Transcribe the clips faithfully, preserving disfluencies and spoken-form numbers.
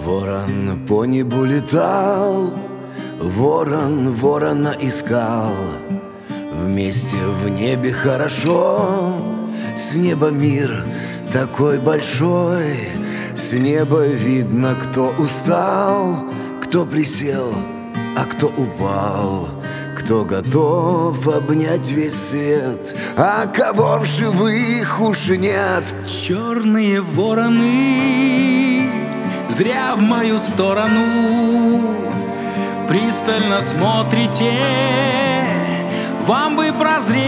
Ворон по небу летал, ворон ворона искал. Вместе в небе хорошо, с неба мир такой большой. С неба видно, кто устал, кто присел, а кто упал, кто готов обнять весь свет, а кого в живых уж нет. Черные вороны зря в мою сторону пристально смотрите. Вам бы прозреть,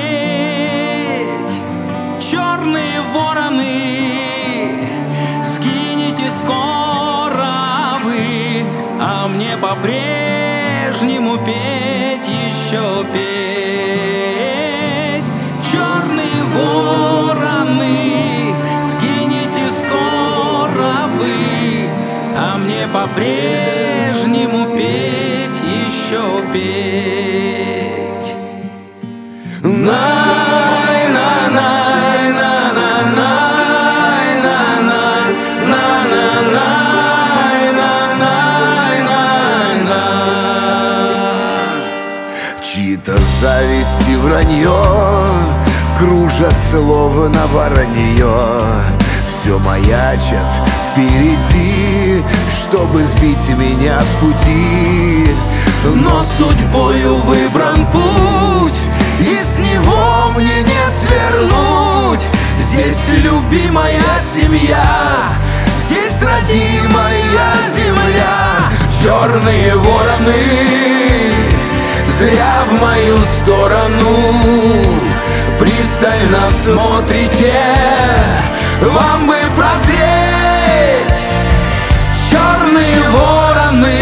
черные вороны, сгинете скоро вы, а мне по-прежнему петь, еще петь. Черные вороны, сгинете скоро вы, а мне по-прежнему петь, еще петь. Най, на, най, на, на, най, на, на, на, на, най, на, най, на, на. Чьи-то зависть и вранье кружат словно воронье, все маячат впереди, чтобы сбить меня с пути. Но судьбою выбран путь, и с него мне не свернуть. Здесь любимая семья, здесь родимая земля. Черные вороны зря в мою сторону пристально смотрите. Вам бы прозреть, черные вороны,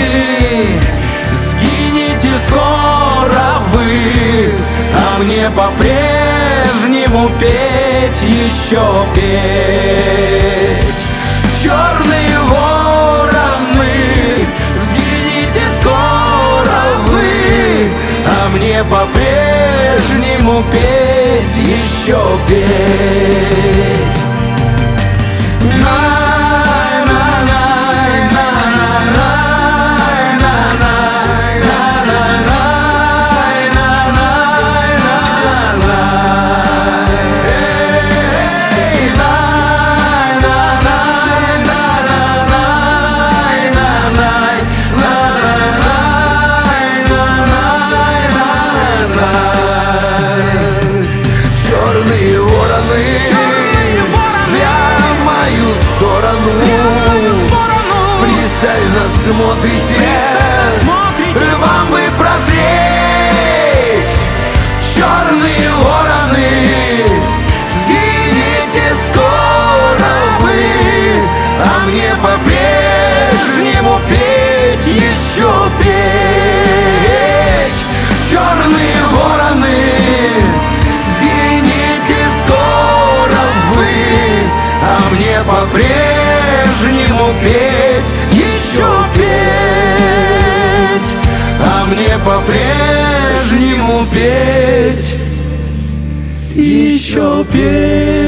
сгинете скоро вы, а мне по-прежнему петь, еще петь. Черные вороны, сгинете скоро вы, а мне по-прежнему петь, еще петь. Черные вороны, зря в мою сторону пристально смотрите. Вам бы прозреть, черные вороны, сгинете скоро вы, а мне по-прежнему петь, еще петь. Черные вороны, сгинете скоро вы, а мне по-прежнему петь, еще петь, а мне по-прежнему петь, еще петь.